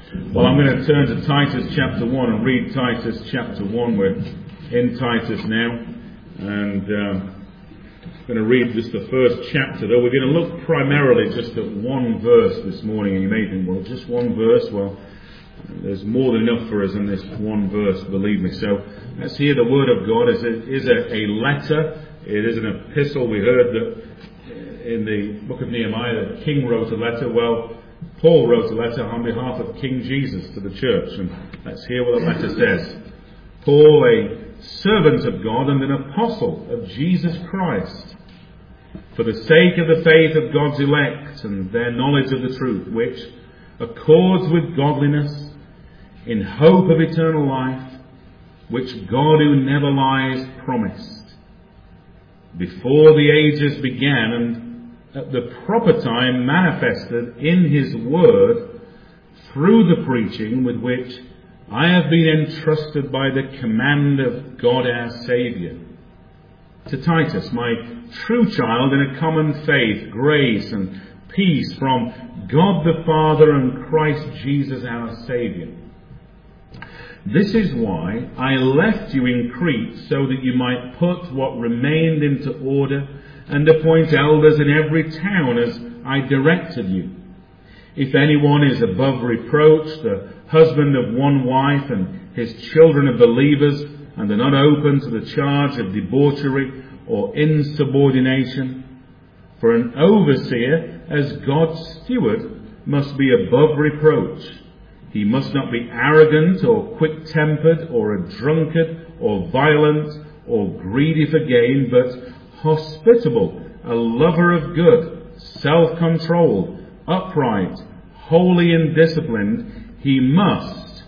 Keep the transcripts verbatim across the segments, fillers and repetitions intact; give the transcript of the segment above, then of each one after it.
Well, I'm going to turn to Titus chapter one and read Titus chapter one. We're in Titus now, and um, I'm going to read just the first chapter, though we're going to look primarily just at one verse this morning. And you may think, well, just one verse? Well, there's more than enough for us in this one verse, believe me. So let's hear the word of God. It is a, a letter. It is an epistle. We heard that in the book of Nehemiah the king wrote a letter. Well, Paul wrote a letter on behalf of King Jesus to the church, and let's hear what the letter says. Paul, a servant of God and an apostle of Jesus Christ, for the sake of the faith of God's elect and their knowledge of the truth, which accords with godliness, in hope of eternal life, which God who never lies promised, before the ages began, and at the proper time manifested in his word through the preaching with which I have been entrusted by the command of God our Saviour. To Titus, my true child in a common faith, grace and peace from God the Father and Christ Jesus our Saviour. This is why I left you in Crete, so that you might put what remained into order and appoint elders in every town as I directed you. If anyone is above reproach, the husband of one wife, and his children are believers, and are not open to the charge of debauchery or insubordination, for an overseer, as God's steward, must be above reproach. He must not be arrogant or quick-tempered or a drunkard or violent or greedy for gain, but hospitable, a lover of good, self-controlled, upright, holy and disciplined. He must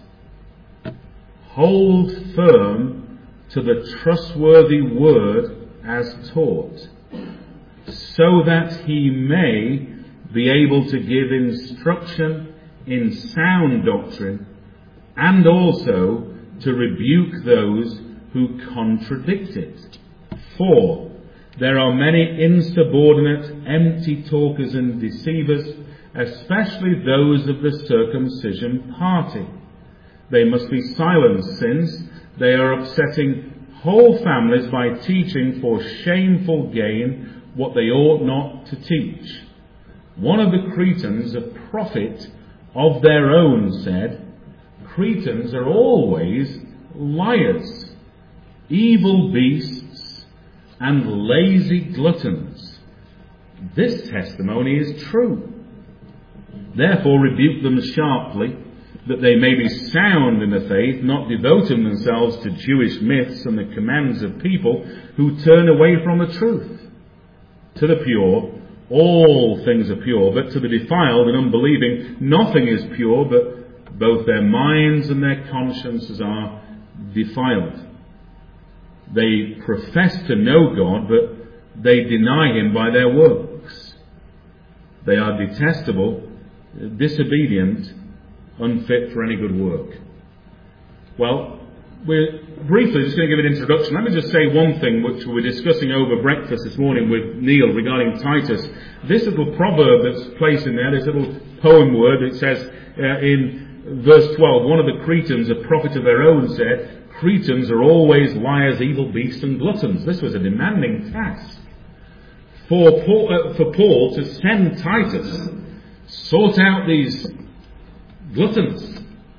hold firm to the trustworthy word as taught, so that he may be able to give instruction in sound doctrine, and also to rebuke those who contradict it. For there are many insubordinate, empty talkers and deceivers, especially those of the circumcision party. They must be silenced, since they are upsetting whole families by teaching for shameful gain what they ought not to teach. One of the Cretans, a prophet of their own, said, Cretans are always liars, evil beasts, and lazy gluttons. This testimony is true. Therefore rebuke them sharply, that they may be sound in the faith, not devoting themselves to Jewish myths and the commands of people who turn away from the truth. To the pure, all things are pure, but to the defiled and unbelieving, nothing is pure, but both their minds and their consciences are defiled. They profess to know God, but they deny him by their works. They are detestable, disobedient, unfit for any good work. Well, we're briefly just going to give an introduction. Let me just say one thing which we were discussing over breakfast this morning with Neil regarding Titus. This little proverb that's placed in there, this little poem word, it says uh, in verse twelve, one of the Cretans, a prophet of their own, said, Cretans are always liars, evil beasts and gluttons. This was a demanding task for Paul, uh, for Paul to send Titus, sort out these gluttons.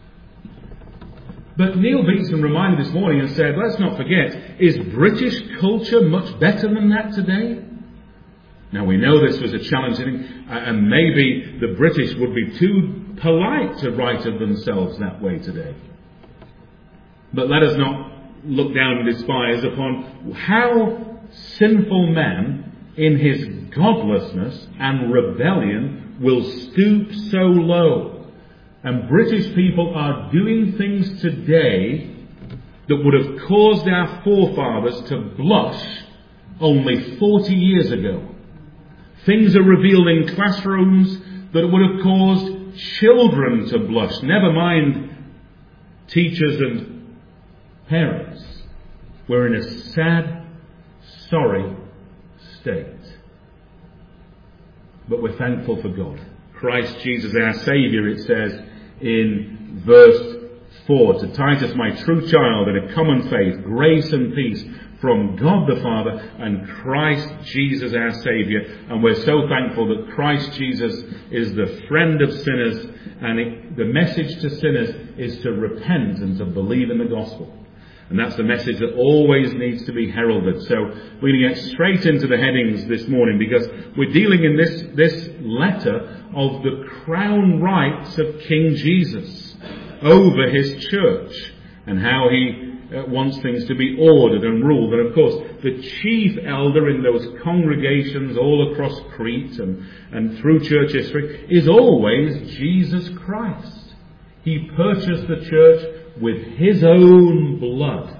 But Neil Beatson reminded this morning and said, let's not forget, is British culture much better than that today? Now we know this was a challenging, uh, and maybe the British would be too polite to write of themselves that way today. But let us not look down and despise upon how sinful man in his godlessness and rebellion will stoop so low. And British people are doing things today that would have caused our forefathers to blush only forty years ago. Things are revealed in classrooms that would have caused children to blush, never mind teachers and parents. We're in a sad, sorry state. But we're thankful for God. Christ Jesus our Saviour, it says in verse four. To Titus, my true child in a common faith, grace and peace from God the Father and Christ Jesus our Saviour. And we're so thankful that Christ Jesus is the friend of sinners, and it, the message to sinners is to repent and to believe in the gospel. And that's the message that always needs to be heralded. So we're going to get straight into the headings this morning, because we're dealing in this, this letter of the crown rights of King Jesus over his church, and how he uh, wants things to be ordered and ruled. And of course, the chief elder in those congregations all across Crete and, and through church history is always Jesus Christ. He purchased the church with his own blood.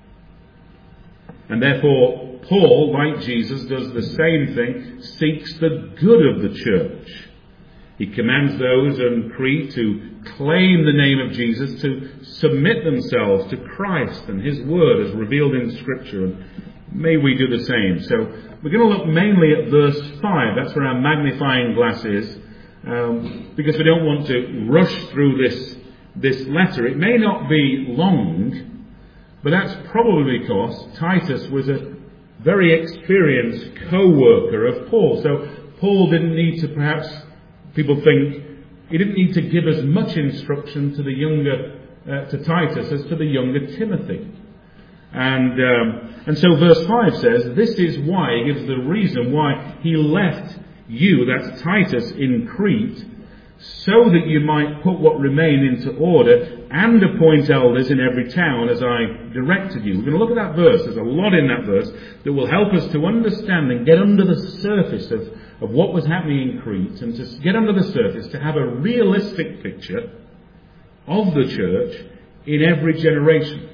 And therefore, Paul, like Jesus, does the same thing, seeks the good of the church. He commands those in Crete to claim the name of Jesus, to submit themselves to Christ and his word as revealed in Scripture. And may we do the same. So we're going to look mainly at verse five. That's where our magnifying glass is, um, because we don't want to rush through this this letter. It may not be long, but that's probably because Titus was a very experienced co-worker of Paul. So Paul didn't need to, perhaps people think, he didn't need to give as much instruction to the younger, uh, to Titus as to the younger Timothy. And um, and so verse five says, this is why, he gives the reason why he left you, that's Titus, in Crete, so that you might put what remained into order and appoint elders in every town as I directed you. We're going to look at that verse. There's a lot in that verse that will help us to understand and get under the surface of, of what was happening in Crete, and to get under the surface, to have a realistic picture of the church in every generation.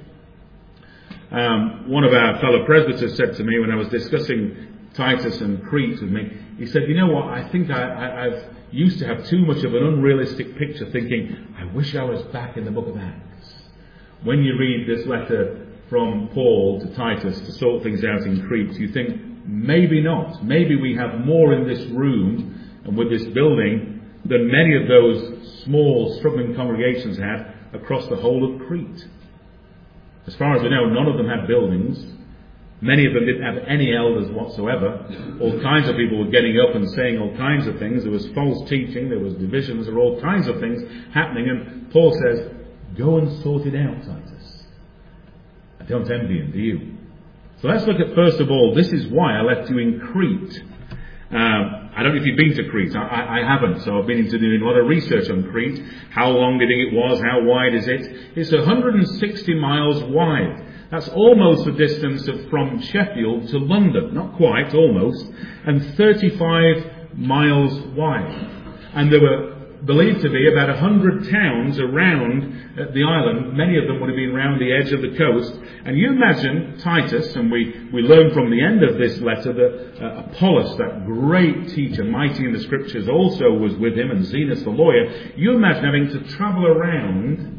Um, one of our fellow presbyters said to me when I was discussing Titus and Crete with me, he said, you know what, I think I, I, I've used to have too much of an unrealistic picture, thinking, I wish I was back in the book of Acts. When you read this letter from Paul to Titus to sort things out in Crete, you think, maybe not. Maybe we have more in this room and with this building than many of those small, struggling congregations had across the whole of Crete. As far as we know, none of them had buildings. Many of them didn't have any elders whatsoever. All kinds of people were getting up and saying all kinds of things. There was false teaching, there was divisions, there were all kinds of things happening. And Paul says, go and sort it out, Titus. I don't envy him, do you? So let's look at, first of all, this is why I left you in Crete. Um, I don't know if you've been to Crete. I, I, I haven't, so I've been into doing a lot of research on Crete. How long do you think it was? How wide is it? It's one hundred sixty miles wide. That's almost the distance of from Sheffield to London. Not quite, almost. And thirty-five miles wide. And there were believed to be about one hundred towns around the island. Many of them would have been around the edge of the coast. And you imagine Titus, and we, we learn from the end of this letter that uh, Apollos, that great teacher, mighty in the Scriptures, also was with him, and Zenas the lawyer. You imagine having to travel around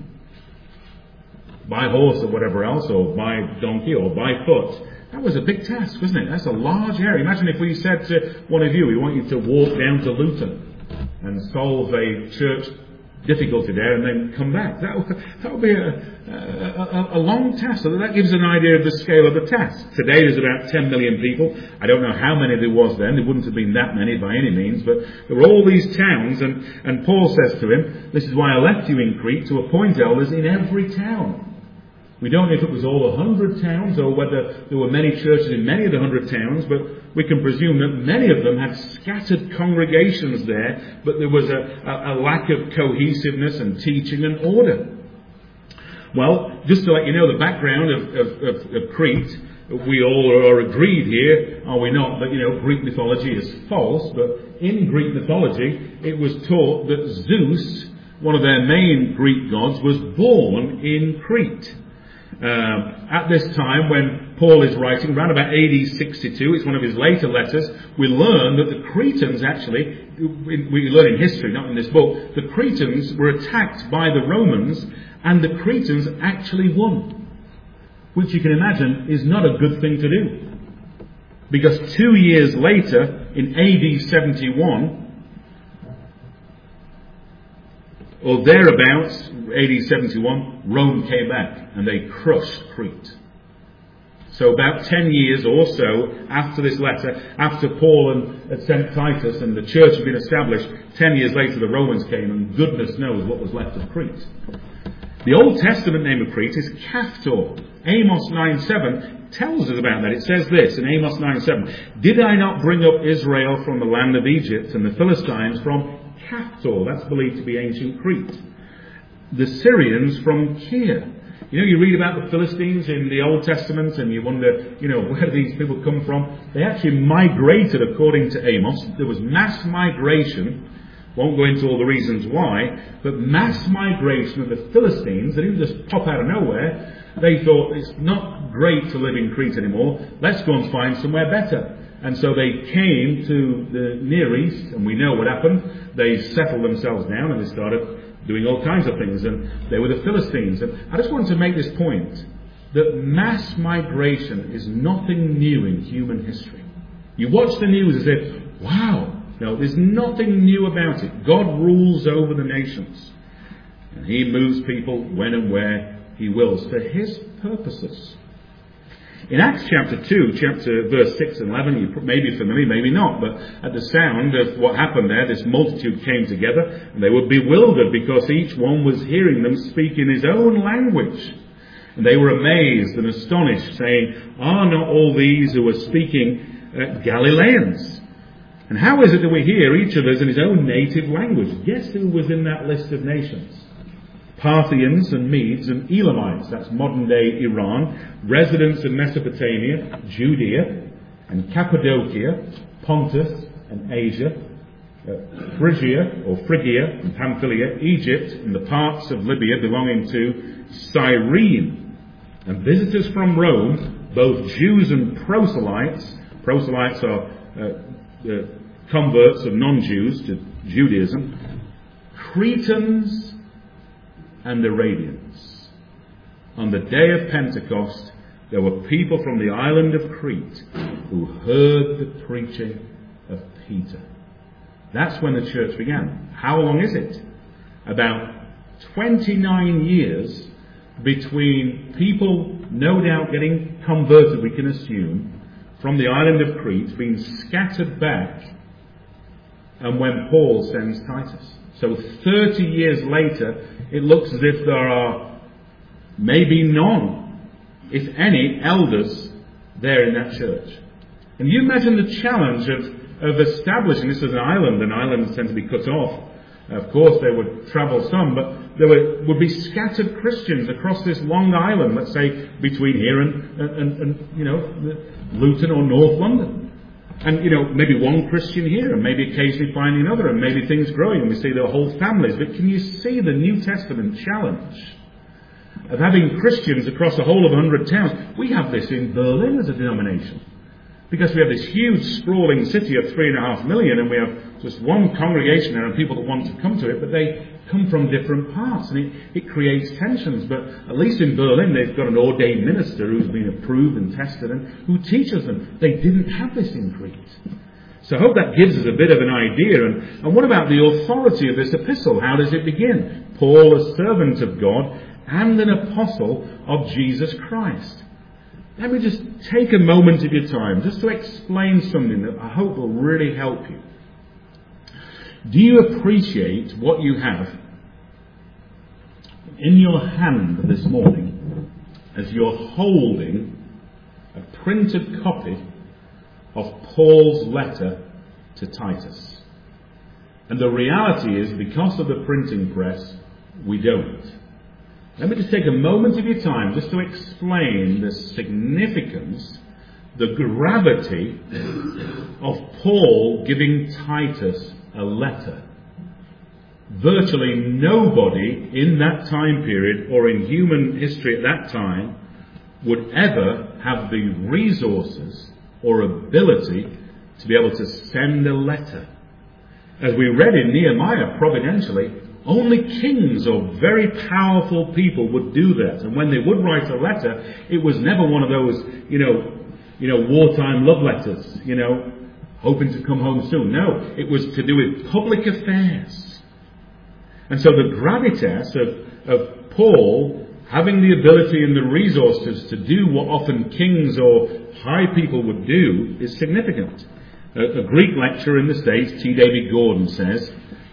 by horse or whatever else, or by donkey or by foot. That was a big task, wasn't it? That's a large area. Imagine if we said to one of you, we want you to walk down to Luton and solve a church difficulty there and then come back. That would, that would be a, a, a long task. So that gives an idea of the scale of the task. Today there's about ten million people. I don't know how many there was then. There wouldn't have been that many by any means. But there were all these towns, and, and Paul says to him, this is why I left you in Crete, to appoint elders in every town. We don't know if it was all one hundred towns or whether there were many churches in many of the one hundred towns, but we can presume that many of them had scattered congregations there, but there was a, a, a lack of cohesiveness and teaching and order. Well, just to let you know the background of, of, of, of Crete, we all are agreed here, are we not, that, you know, Greek mythology is false, but in Greek mythology it was taught that Zeus, one of their main Greek gods, was born in Crete. Um, at this time, when Paul is writing, around about A D sixty-two, it's one of his later letters, we learn that the Cretans actually, we learn in history, not in this book, the Cretans were attacked by the Romans, and the Cretans actually won. Which you can imagine is not a good thing to do. Because two years later, in A D seventy-one, or thereabouts, A D seventy-one, Rome came back and they crushed Crete. So about ten years or so after this letter, after Paul and, had sent Titus and the church had been established, ten years later the Romans came and goodness knows what was left of Crete. The Old Testament name of Crete is Caphtor. Amos nine seven tells us about that. It says this in Amos nine seven, "Did I not bring up Israel from the land of Egypt and the Philistines from Caphtor?" That's believed to be ancient Crete. "The Syrians from Kir." You know, you read about the Philistines in the Old Testament and you wonder, you know, where do these people come from? They actually migrated according to Amos. There was mass migration. Won't go into all the reasons why, but mass migration of the Philistines. They didn't just pop out of nowhere. They thought it's not great to live in Crete anymore. Let's go and find somewhere better. And so they came to the Near East, and we know what happened. They settled themselves down and they started doing all kinds of things, and they were the Philistines. And I just wanted to make this point, that mass migration is nothing new in human history. You watch the news as if, wow, no, there's nothing new about it. God rules over the nations, and He moves people when and where He wills for His purposes. In Acts chapter two, chapter verse six and eleven, you may be familiar, maybe not, but at the sound of what happened there, this multitude came together, and they were bewildered because each one was hearing them speak in his own language. And they were amazed and astonished, saying, "Are not all these who are speaking uh, Galileans? And how is it that we hear each of us in his own native language?" Guess who was in that list of nations? Parthians and Medes and Elamites, that's modern-day Iran, residents in Mesopotamia, Judea and Cappadocia, Pontus and Asia, uh, Phrygia or Phrygia and Pamphylia, Egypt and the parts of Libya belonging to Cyrene, and visitors from Rome, both Jews and proselytes. Proselytes are uh, uh, converts of non-Jews to Judaism, Cretans and Arabians. On the day of Pentecost, there were people from the island of Crete who heard the preaching of Peter. That's when the church began. How long is it? About twenty-nine years between people, no doubt, getting converted, we can assume, from the island of Crete, being scattered back, and when Paul sends Titus. So thirty years later, it looks as if there are maybe none, if any, elders there in that church. And you imagine the challenge of, of establishing this as an island, and islands tend to be cut off. Of course, they would travel some, but there were, would be scattered Christians across this long island, let's say between here and, and, and you know, Luton or North London. And, you know, maybe one Christian here, and maybe occasionally finding another, and maybe things growing, and we see their whole families. But can you see the New Testament challenge of having Christians across a whole of a hundred towns? We have this in Berlin as a denomination, because we have this huge sprawling city of three and a half million, and we have just one congregation there and people that want to come to it, but they come from different parts, and it, it creates tensions. But at least in Berlin, they've got an ordained minister who's been approved and tested and who teaches them. They didn't have this in Crete. So I hope that gives us a bit of an idea. And, and what about the authority of this epistle? How does it begin? Paul, a servant of God and an apostle of Jesus Christ. Let me just take a moment of your time just to explain something that I hope will really help you. Do you appreciate what you have in your hand this morning as you're holding a printed copy of Paul's letter to Titus? And the reality is, because of the printing press, we don't. Let me just take a moment of your time just to explain the significance, the gravity of Paul giving Titus a letter. Virtually nobody in that time period or in human history at that time would ever have the resources or ability to be able to send a letter. As we read in Nehemiah, providentially, only kings or very powerful people would do that. And when they would write a letter, it was never one of those, you know, you know, wartime love letters, you know, hoping to come home soon. No, it was to do with public affairs. And so the gravitas of, of Paul having the ability and the resources to do what often kings or high people would do is significant. A, a Greek lecturer in the States, T. David Gordon, says,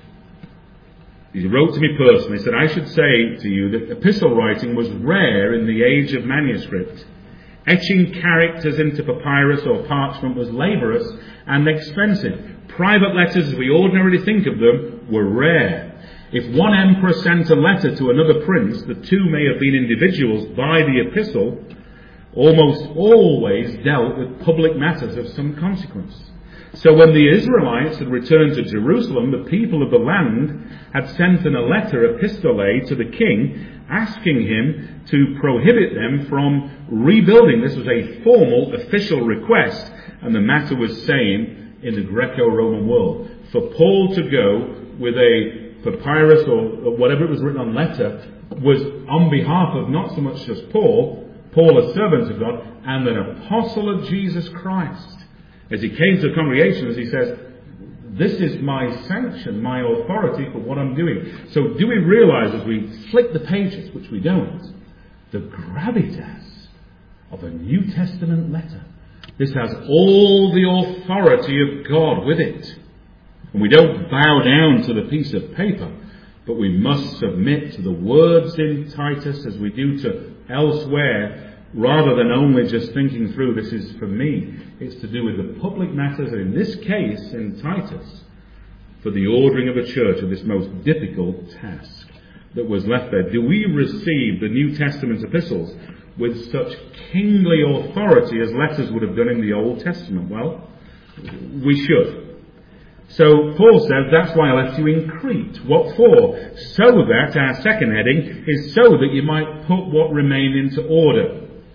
he wrote to me personally, he said, I should say to you that epistle writing was rare in the age of manuscript. Etching characters into papyrus or parchment was laborious and expensive. Private letters, as we ordinarily think of them, were rare. If one emperor sent a letter to another prince, the two may have been individuals by the epistle, almost always dealt with public matters of some consequence. So when the Israelites had returned to Jerusalem, the people of the land had sent in a letter epistolae to the king, asking him to prohibit them from rebuilding. This was a formal, official request, and the matter was same in the Greco-Roman world. For Paul to go with a papyrus or whatever it was written on letter was on behalf of not so much just Paul, Paul a servant of God, and an apostle of Jesus Christ. As he came to the congregation, as he says, this is my sanction, my authority for what I'm doing. So do we realize as we flick the pages, which we don't, the gravitas of a New Testament letter? This has all the authority of God with it. And we don't bow down to the piece of paper, but we must submit to the words in Titus as we do to elsewhere, rather than only just thinking through, this is for me. It's to do with the public matters, and in this case, in Titus, for the ordering of a church of this most difficult task that was left there. Do we receive the New Testament epistles with such kingly authority as letters would have done in the Old Testament? Well, we should. So Paul says, that's why I left you in Crete. What for? So that, our second heading, is so that you might put what remained into order.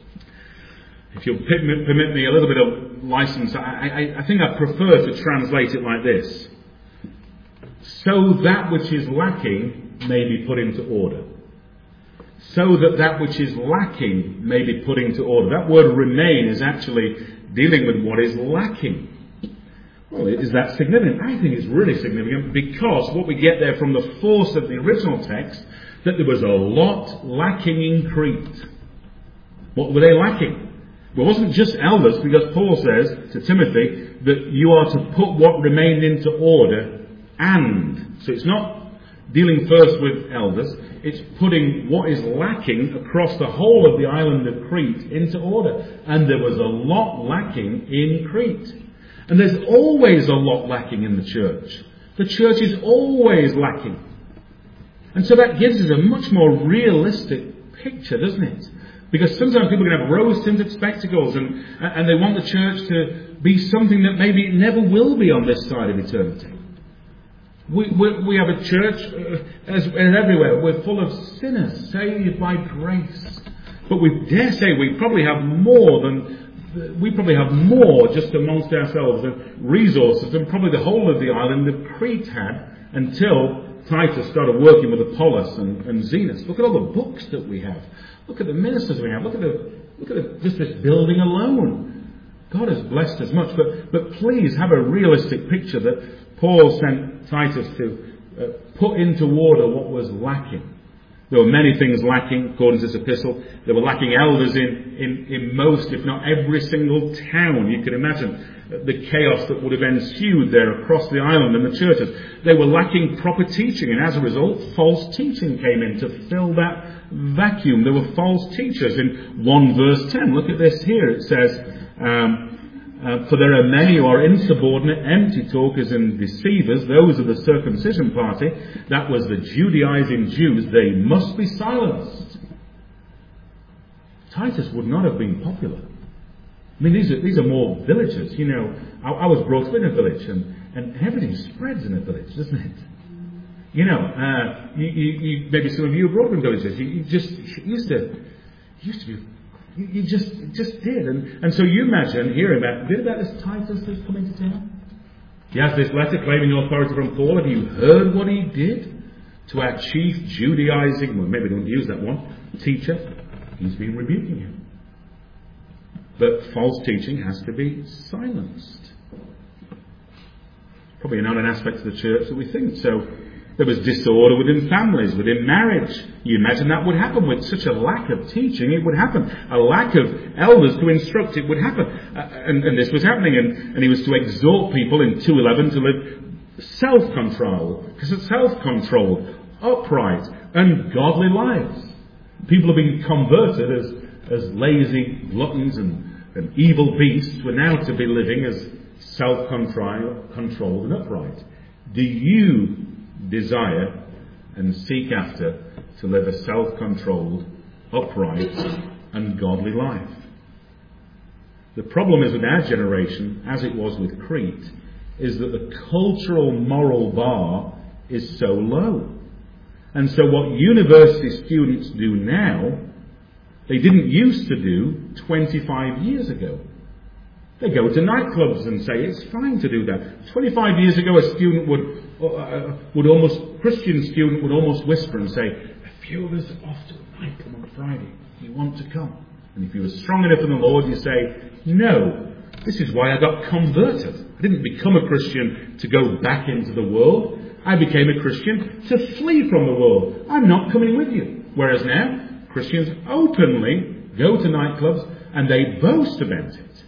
If you'll permit me a little bit of license, I, I, I think I prefer to translate it like this. So that which is lacking may be put into order. So that that which is lacking may be put into order. That word remain is actually dealing with what is lacking. Well, is that significant? I think it's really significant because what we get there from the force of the original text, that there was a lot lacking in Crete. What were they lacking? Well, it wasn't just elders, because Paul says to Timothy that you are to put what remained into order, and. So it's not dealing first with elders, it's putting what is lacking across the whole of the island of Crete into order. And there was a lot lacking in Crete. And there's always a lot lacking in the church. The church is always lacking. And so that gives us a much more realistic picture, doesn't it? Because sometimes people can have rose-tinted spectacles and, and they want the church to be something that maybe it never will be on this side of eternity. We, we, we have a church, uh, as, as everywhere, we're full of sinners, saved by grace. But we dare say we probably have more than, we probably have more just amongst ourselves and resources than probably the whole of the island of Crete had until Titus started working with Apollos and, and Zenos. Look at all the books that we have. Look at the ministers we have. Look at the, look at the, just this building alone. God has blessed us much. But, but please have a realistic picture that Paul sent Titus to uh, put into order what was lacking. There were many things lacking, according to this epistle. There were lacking elders in, in, in most, if not every single town. You can imagine the chaos that would have ensued there across the island and the churches. They were lacking proper teaching, and as a result, false teaching came in to fill that vacuum. There were false teachers. In one verse ten, look at this here. It says, um, uh, for there are many who are insubordinate, empty talkers and deceivers. Those of the circumcision party, that was the Judaizing Jews, they must be silenced. Titus would not have been popular. I mean, these are, these are more villages. You know, I, I was brought up in a village, and, and everything spreads in a village, doesn't it? You know, uh, you, you, you, maybe some of you were brought up in villages. You, you just used to, used to be, you, you just just did. And, and so you imagine hearing about, did about this Titus that's coming to town? He has this letter claiming authority from Paul. Have you heard what he did to our chief Judaizing, well, maybe don't use that one, teacher? He's been rebuking him. But false teaching has to be silenced. Probably not an aspect of the church that we think. So There was disorder within families, within marriage. You imagine that would happen with such a lack of teaching. It would happen. A lack of elders to instruct, it would happen. Uh, and, and this was happening. And, and he was to exhort people in two eleven to live self-controlled, because self-controlled, upright, and godly lives. People are being converted as, as lazy gluttons and, and evil beasts were now to be living as self-controlled controlled and upright. Do you desire and seek after to live a self-controlled, upright, and godly life? The problem is with our generation, as it was with Crete, is that the cultural moral bar is so low. And so what university students do now, they didn't used to do twenty-five years ago. They go to nightclubs and say it's fine to do that. twenty-five years ago, a student would, uh, would almost, Christian student would almost whisper and say, a few of us are off to a nightclub on Friday. You want to come? And if you were strong enough in the Lord, you say, no, this is why I got converted. I didn't become a Christian to go back into the world. I became a Christian to flee from the world. I'm not coming with you. Whereas now, Christians openly go to nightclubs and they boast about it.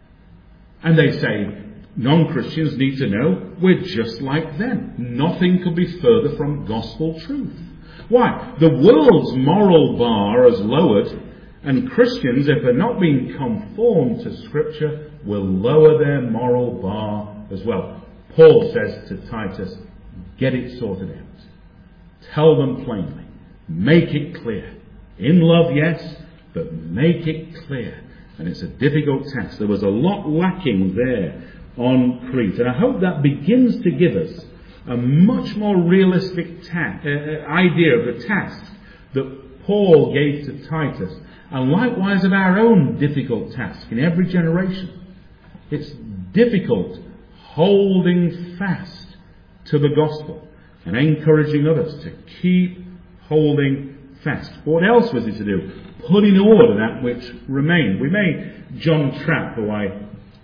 And they say, non-Christians need to know we're just like them. Nothing could be further from gospel truth. Why? The world's moral bar has lowered, and Christians, if they're not being conformed to Scripture, will lower their moral bar as well. Paul says to Titus, get it sorted out. Tell them plainly. Make it clear. In love, yes, but make it clear. And it's a difficult task. There was a lot lacking there on Crete. And I hope that begins to give us a much more realistic ta- uh, idea of the task that Paul gave to Titus. And likewise of our own difficult task in every generation. It's difficult holding fast to the gospel and encouraging others to keep holding fast. What else was he to do? Put in order that which remained. We may, John Trapp, who I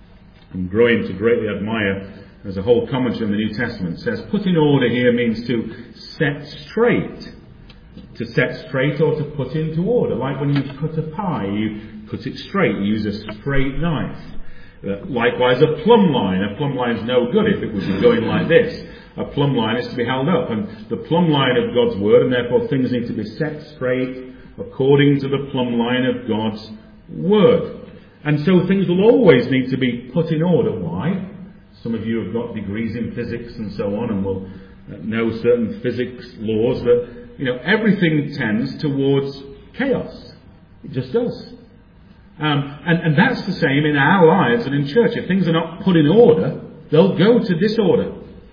am growing to greatly admire as a whole commentary on the New Testament, says put in order here means to set straight. To set straight or to put into order. Like when you cut a pie, you cut it straight. You use a straight knife. Uh, likewise, a plumb line. A plumb line is no good if it was going like this. A plumb line is to be held up. And the plumb line of God's Word, and therefore things need to be set straight according to the plumb line of God's Word. And so things will always need to be put in order. Why? Some of you have got degrees in physics and so on and will know certain physics laws that, you know, everything tends towards chaos. It just does. Um, and, and that's the same in our lives and in church. If things are not put in order, they'll go to disorder.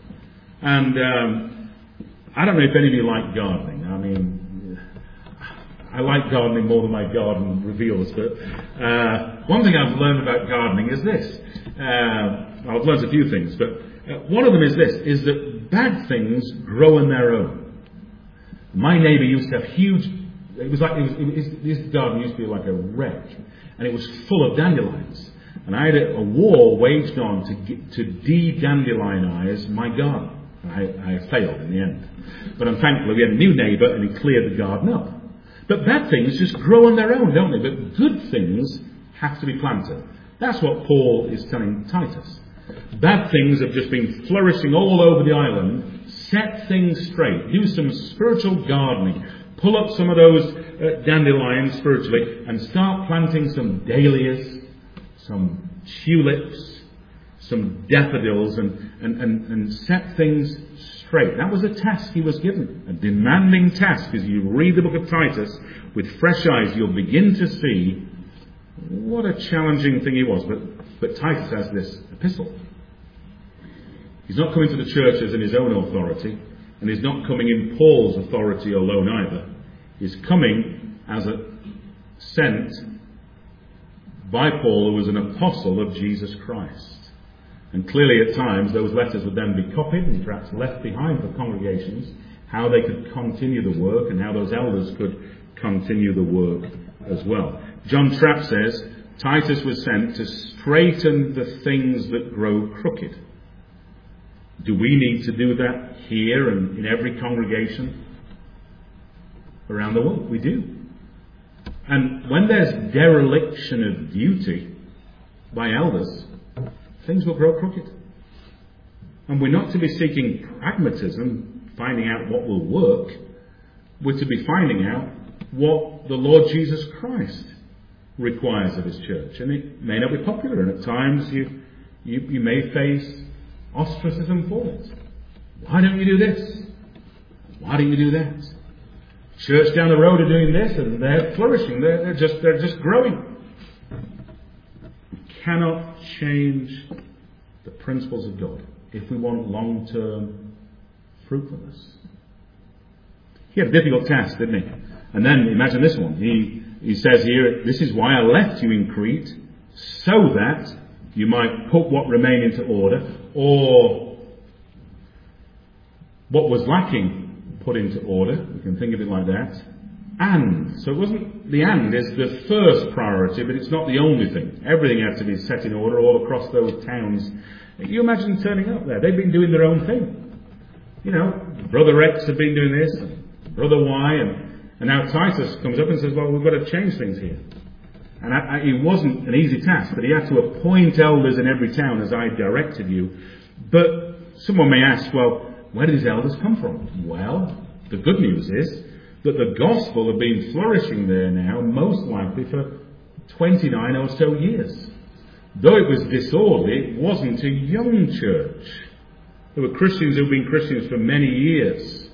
And um, I don't know if any of you like gardening. I mean, I like gardening more than my garden reveals. But uh, one thing I've learned about gardening is this. Uh, I've learned a few things, but uh, one of them is this, is that bad things grow on their own. My neighbour used to have huge, it was like, it was, it was, this garden used to be like a wreck, and it was full of dandelions. And I had a, a war waged on to get, to de-dandelionize my garden. I, I failed in the end. But I'm thankful we had a new neighbour and he cleared the garden up. But bad things just grow on their own, don't they? But good things have to be planted. That's what Paul is telling Titus. Bad things have just been flourishing all over the island. Set things straight. Do some spiritual gardening. Pull up some of those uh, dandelions spiritually and start planting some dahlias, some tulips, some daffodils, and, and, and, and set things straight. That was a task he was given, a demanding task. As you read the book of Titus with fresh eyes, you'll begin to see what a challenging thing he was. But, but Titus has this epistle. He's not coming to the churches in his own authority, and he's not coming in Paul's authority alone either. He's coming as a sent by Paul, who was an apostle of Jesus Christ. And clearly at times those letters would then be copied and perhaps left behind for congregations, how they could continue the work and how those elders could continue the work as well. John Trapp says, Titus was sent to straighten the things that grow crooked. Do we need to do that here and in every congregation around the world? We do. And when there's dereliction of duty by elders, things will grow crooked. And we're not to be seeking pragmatism, finding out what will work. We're to be finding out what the Lord Jesus Christ requires of his church. And it may not be popular, and at times you, you, you may face ostracism for it. Why don't you do this? Why don't you do that? Church down the road are doing this, and they're flourishing. They're, they're just they're just growing. We cannot change the principles of God if we want long-term fruitfulness. He had a difficult task, didn't he? And then imagine this one. He he says here, "This is why I left you in Crete, so that you might put what remained into order," or what was lacking put into order. We can think of it like that. And, so it wasn't, the and is the first priority, but it's not the only thing. Everything has to be set in order all across those towns. You imagine turning up there. They've been doing their own thing. You know, Brother X have been doing this, and Brother Y, and, and now Titus comes up and says, well, we've got to change things here. And I, I, it wasn't an easy task, but he had to appoint elders in every town as I directed you. But someone may ask, well, where do these elders come from? Well, the good news is that the gospel had been flourishing there now, most likely for twenty-nine or so years. Though it was disorderly, it wasn't a young church. There were Christians who had been Christians for many years,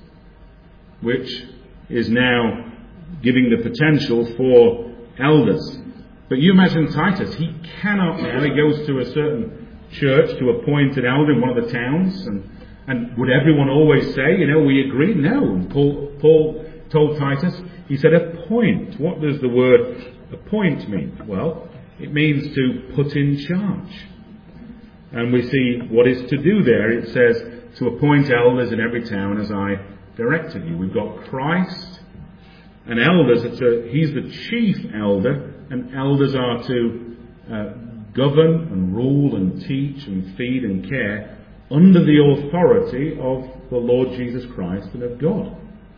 which is now giving the potential for elders. But you imagine Titus, he cannot now, he goes to a certain church to appoint an elder in one of the towns, and And would everyone always say, you know, we agree? No. And Paul, Paul told Titus, he said, appoint. What does the word appoint mean? Well, it means to put in charge. And we see what is to do there. It says to appoint elders in every town as I directed you. We've got Christ and elders. It's a, he's the chief elder, and elders are to uh, govern and rule and teach and feed and care under the authority of the Lord Jesus Christ and of God.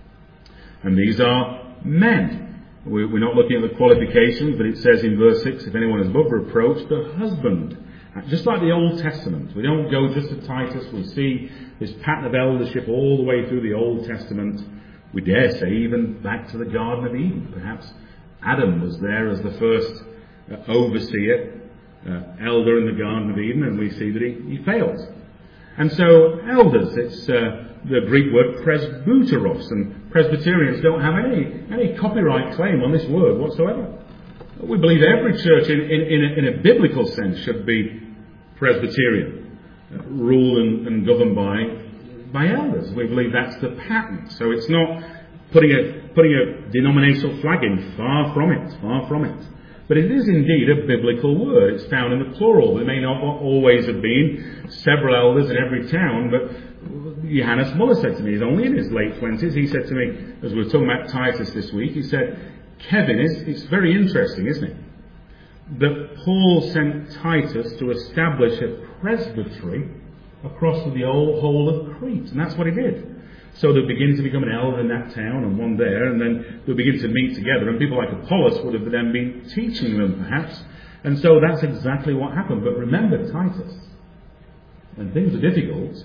And these are men. We're not looking at the qualifications, but it says in verse six, if anyone is above reproach, the husband. Just like the Old Testament. We don't go just to Titus. We see this pattern of eldership all the way through the Old Testament. We dare say even back to the Garden of Eden. Perhaps Adam was there as the first uh, overseer, uh, elder in the Garden of Eden, and we see that he, he failed. And so, elders, it's uh, the Greek word presbyteros, and Presbyterians don't have any any copyright claim on this word whatsoever. We believe every church, in, in, in, a, in a biblical sense, should be Presbyterian, uh, ruled and, and governed by by elders. We believe that's the pattern. So it's not putting a putting a denominational flag in. Far from it. Far from it. But it is indeed a biblical word. It's found in the plural. There may not always have been several elders in every town, but Johannes Muller said to me, he's only in his late twenties, he said to me, as we were talking about Titus this week, he said, Kevin, it's, it's very interesting, isn't it, that Paul sent Titus to establish a presbytery across the whole, whole of Crete. And that's what he did. So they'll begin to become an elder in that town and one there, and then they'll begin to meet together. And people like Apollos would have then been teaching them, perhaps. And so that's exactly what happened. But remember Titus, when things are difficult,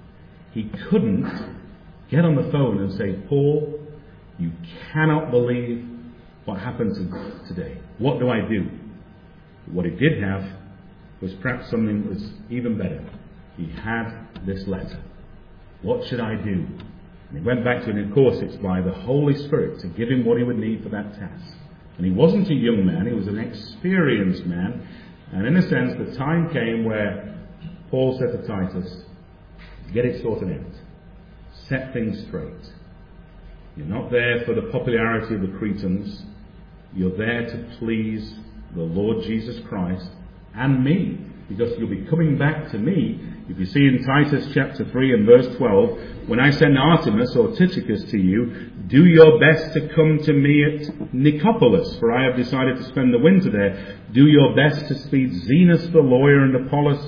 he couldn't get on the phone and say, Paul, you cannot believe what happened to today. What do I do? What he did have was perhaps something that was even better. He had this letter. What should I do? And he went back to it, and of course it's by the Holy Spirit to give him what he would need for that task. And he wasn't a young man, he was an experienced man. And in a sense, the time came where Paul said to Titus, get it sorted out. Set things straight. You're not there for the popularity of the Cretans. You're there to please the Lord Jesus Christ and me. Because you'll be coming back to me. If you see in Titus chapter three and verse twelve, when I send Artemas or Tychicus to you, do your best to come to me at Nicopolis, for I have decided to spend the winter there. Do your best to speed Zenas the lawyer and Apollos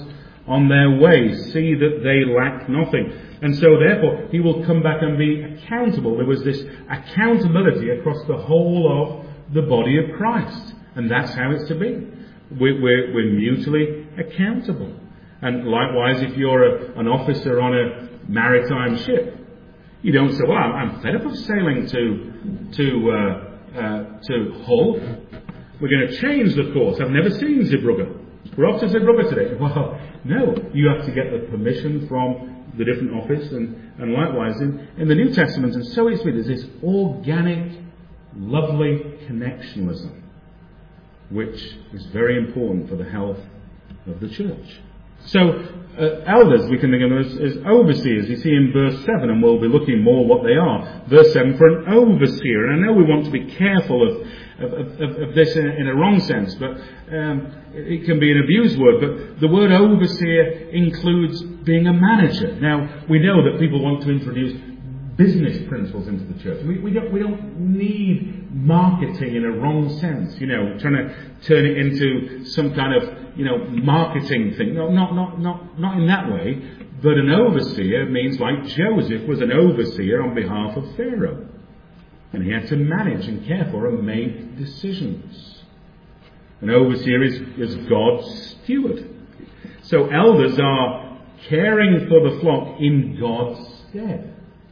on their way. See that they lack nothing. And so therefore, he will come back and be accountable. There was this accountability across the whole of the body of Christ. And that's how it's to be. We're, we're, we're mutually accountable. And likewise, if you're a, an officer on a maritime ship, you don't say, well, I'm fed up of sailing to, to, uh, uh, to Hull. We're going to change the course. I've never seen Zeebrugge. We're off to Zeebrugge today. Well, no. You have to get the permission from the different office, and, and likewise in, in the New Testament. And so it's with us, this organic, lovely connectionalism, which is very important for the health of the church. So, uh, elders, we can think of them as, as overseers. You see in verse seven, and we'll be looking more what they are. Verse seven, for an overseer. And I know we want to be careful of, of, of, of this in, in a wrong sense, but um, it can be an abused word. But the word overseer includes being a manager. Now, we know that people want to introduce business principles into the church. We, we don't we don't need marketing in a wrong sense, you know, trying to turn it into some kind of, you know, marketing thing. No, not not not not in that way. But an overseer means, like Joseph was an overseer on behalf of Pharaoh, and he had to manage and care for and make decisions. An overseer is, is God's steward. So elders are caring for the flock in God's stead.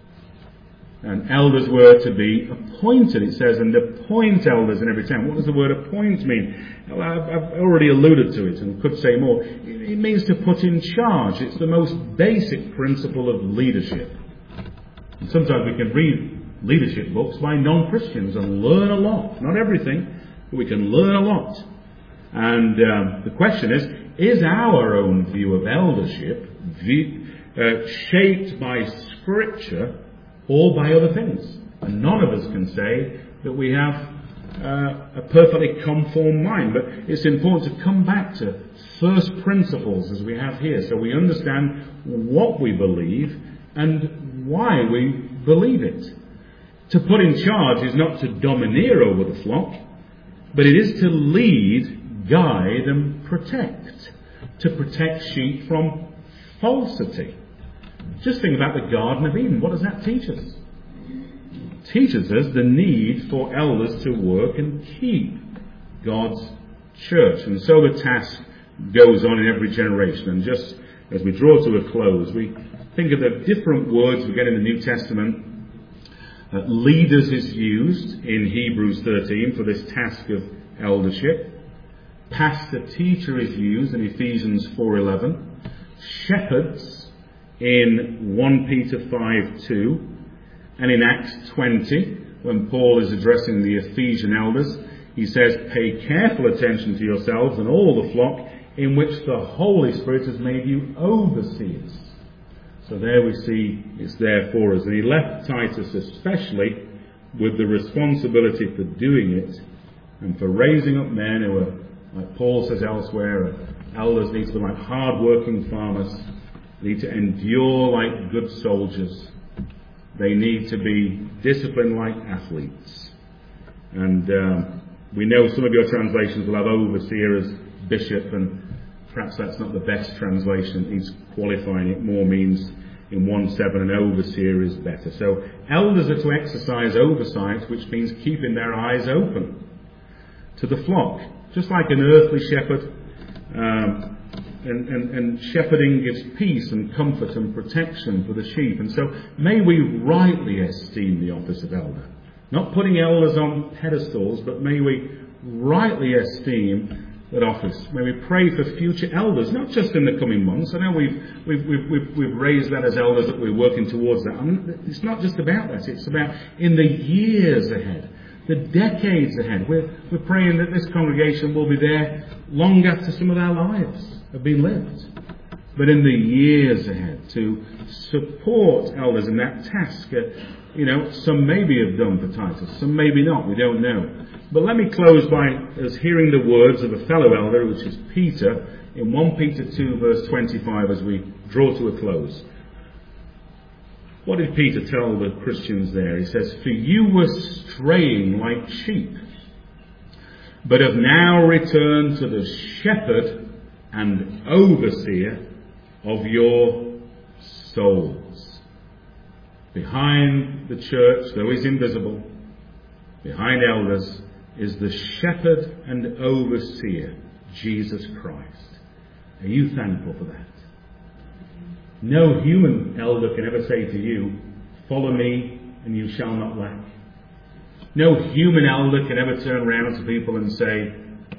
And elders were to be appointed, it says, and appoint elders in every town. What does the word appoint mean? Well, I've, I've already alluded to it and could say more. It, it means to put in charge. It's the most basic principle of leadership. And sometimes we can read leadership books by non-Christians and learn a lot. Not everything, but we can learn a lot. And um, the question is, is our own view of eldership view, uh, shaped by Scripture or by other things? And none of us can say that we have uh, a perfectly conformed mind. But it's important to come back to first principles as we have here, so we understand what we believe and why we believe it. To put in charge is not to domineer over the flock, but it is to lead, guide and protect. To protect sheep from falsity. Just think about the Garden of Eden. What does that teach us? It teaches us the need for elders to work and keep God's church. And so the task goes on in every generation. And just as we draw to a close, we think of the different words we get in the New Testament. Uh, leaders is used in Hebrews thirteen for this task of eldership. Pastor teacher is used in Ephesians four eleven. Shepherds in First Peter five two, and in Acts twenty, when Paul is addressing the Ephesian elders, he says, pay careful attention to yourselves and all the flock in which the Holy Spirit has made you overseers. So there we see it's there for us. And he left Titus especially with the responsibility for doing it and for raising up men who are, like Paul says elsewhere, elders need to be like hard-working farmers. They need to endure like good soldiers. They need to be disciplined like athletes. And um, we know some of your translations will have overseer as bishop, and perhaps that's not the best translation. He's qualifying it more means in one seven an overseer is better. So elders are to exercise oversight, which means keeping their eyes open to the flock. Just like an earthly shepherd, um, and, and, and shepherding gives peace and comfort and protection for the sheep. And so may we rightly esteem the office of elder. Not putting elders on pedestals, but may we rightly esteem that office. May we pray for future elders, not just in the coming months. I know we've we've we've we've, we've raised that as elders, that we're working towards that. I mean, it's not just about that. It's about in the years ahead, the decades ahead. We're we're praying that this congregation will be there long after some of our lives have been lived. But in the years ahead, to support elders in that task. Uh, you know, some maybe have done for Titus, some maybe not. We don't know. But let me close by as hearing the words of a fellow elder, which is Peter, in First Peter two, verse twenty-five, as we draw to a close. What did Peter tell the Christians there? He says, for you were straying like sheep, but have now returned to the shepherd and overseer of your souls. Behind the church, though he's invisible, behind elders, is the shepherd and overseer, Jesus Christ. Are you thankful for that? No human elder can ever say to you, follow me and you shall not lack. No human elder can ever turn around to people and say,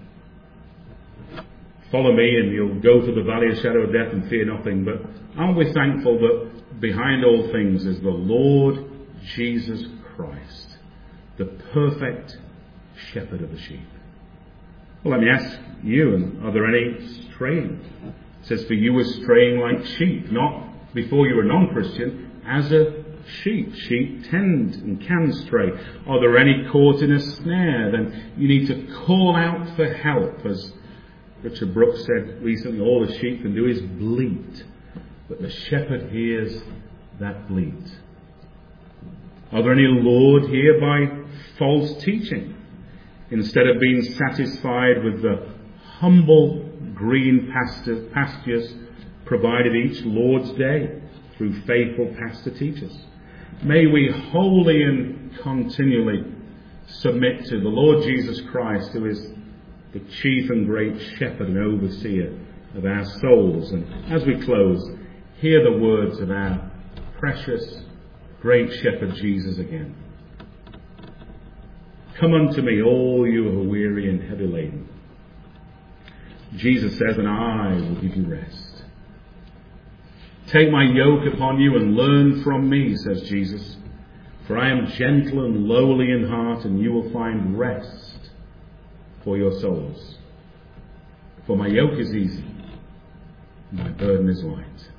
follow me and you'll go through the valley of shadow of death and fear nothing. But aren't we thankful that behind all things is the Lord Jesus Christ, the perfect shepherd of the sheep? Well, let me ask you, and are there any straying? It says, for you were straying like sheep, not before you were non-Christian, as a sheep. Sheep tend and can stray. Are there any caught in a snare? Then you need to call out for help. As Richard Brooks said recently, all the sheep can do is bleat, but the shepherd hears that bleat. Are there any lured here by false teaching? Instead of being satisfied with the humble green pastures provided each Lord's day through faithful pastor teachers, may we wholly and continually submit to the Lord Jesus Christ, who is the chief and great shepherd and overseer of our souls. And as we close, hear the words of our precious great shepherd Jesus again. Come unto me, all you who are weary and heavy laden. Jesus says, and I will give you rest. Take my yoke upon you and learn from me, says Jesus. For I am gentle and lowly in heart, and you will find rest for your souls. For my yoke is easy, and my burden is light.